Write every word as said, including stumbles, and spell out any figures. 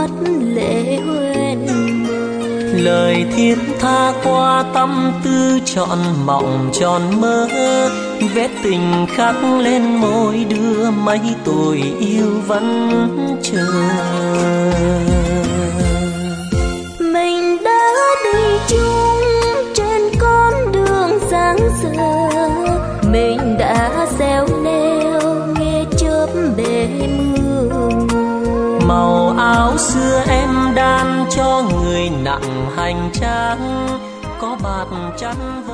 mắt lệ hoen mời. Lời thiết tha qua tâm tư trọn mộng tròn mơ, vết tình khắc lên môi đưa mấy tuổi yêu vẫn chờ. Mình đã đi chung trên con đường sáng giờ, mình đã gieo neo nghe chớp bể mưa. Màu áo xưa em đan cho người nặng hành trang, có bạt chắn